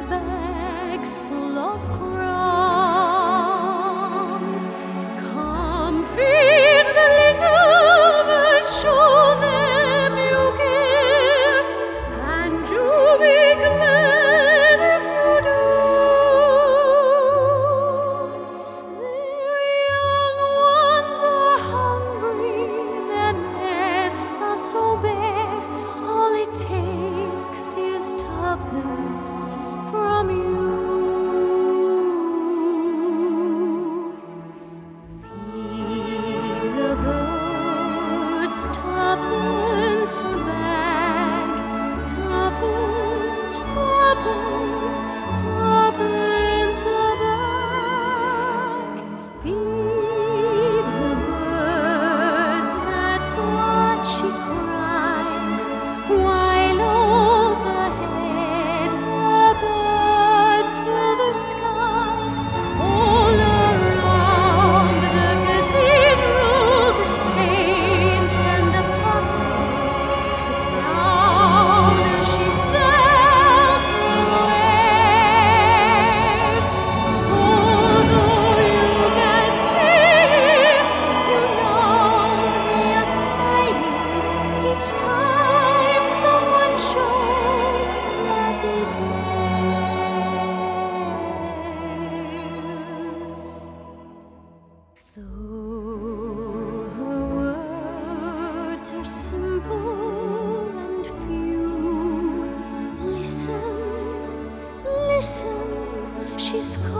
bags full of crumbs. Come feed the little birds, show them you care, and do be glad if you do. Their young ones are hungry, their nests are so bare, all it takes is tuppence from you. Feed the birds, tuppence a bag, tuppence, tuppence, tuppence a bag. Feed the birds, that's what she cries, while overhead her birds fill the skies. All around the cathedral the saints and apostles look down as she sails her wares. Although you can see it, you know they are smiling each time someone shows that he cares. Though her words are simple and few, listen, listen, she's calling.